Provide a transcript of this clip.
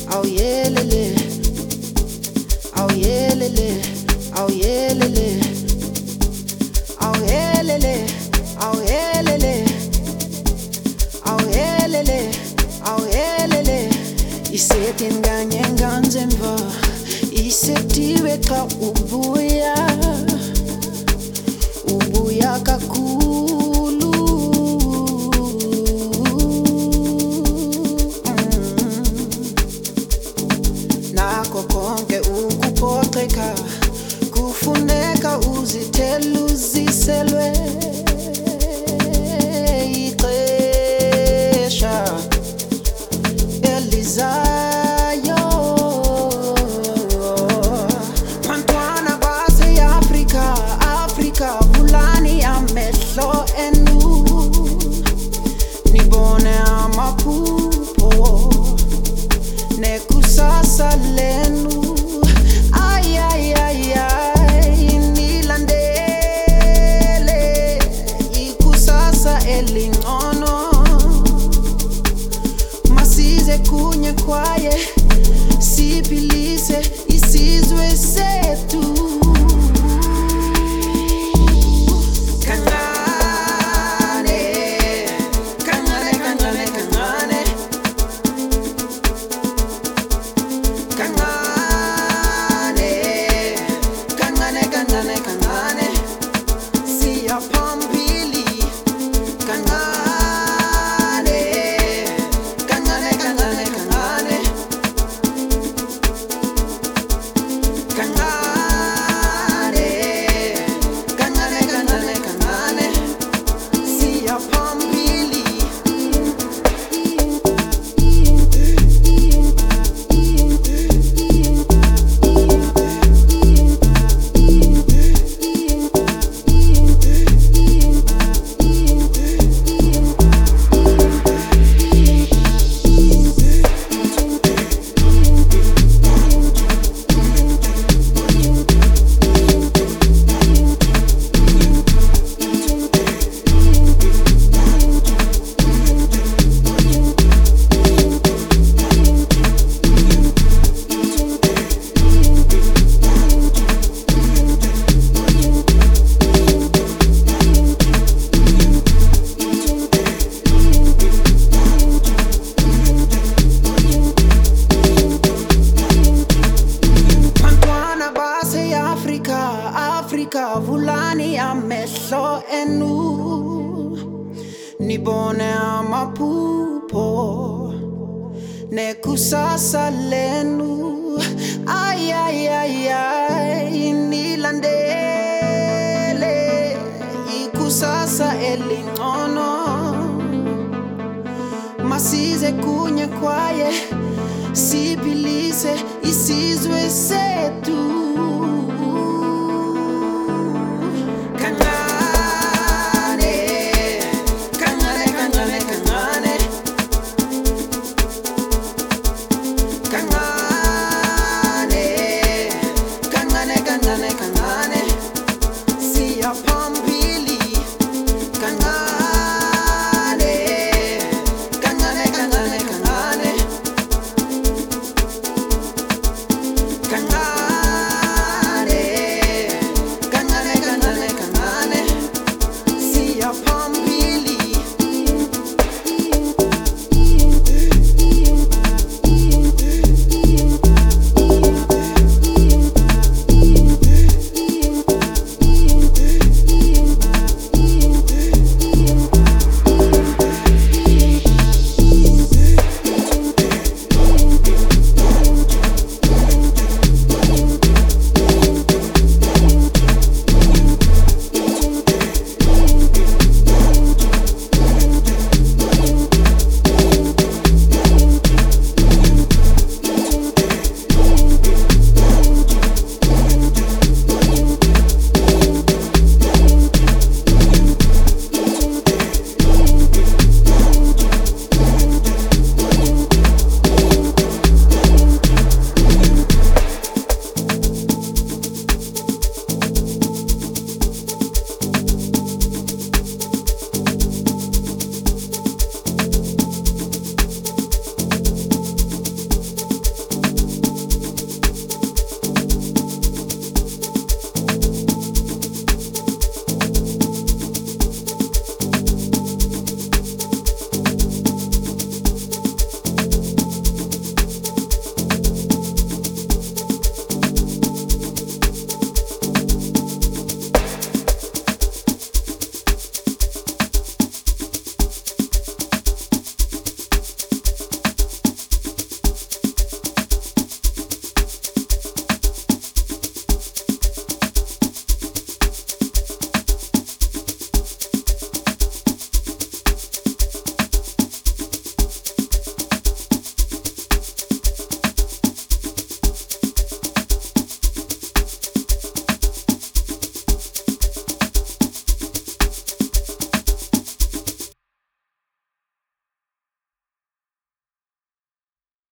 Oh yeah, lele. Oh yeah, lele. Oh yeah, lele. Oh yeah, lele. Oh yeah, lele. Oh yeah, lele. Oh yeah, lele. Isetenganye nganzemva. Isetiwe ka ubuya. Ubuya kakhulu. Nako konke ukuphoxeka kufuneka uzithele uziselwe ixesha elizayo. Bantwana baseAfrika, Afrika vulani amehlo enu nibone amaphupho nekusasa lenu. Ay, ay, ay, ay, nilandele ikusasa elingcono. Masize kunye kwaye siphilise isizwe sethu. Kancane, kancane, kancane, kancane. Kancane, kancane, kancane, kancane. Siya phambili. Kancane, kancane, kancane, kancane. Kancane, kancane, kancane, kancane. Siya phambili. Afrika vulani amehlo enu nibone amaphupho nekusasa lenu. Ay, ay, ay, ay, nilandele ikusasa elingcono. Masize kunye kwaye siphilise isizwe sethu. Kancane, kancane, kancane, kancane. Kancane, kancane, kancane, kancane. Siya phambili.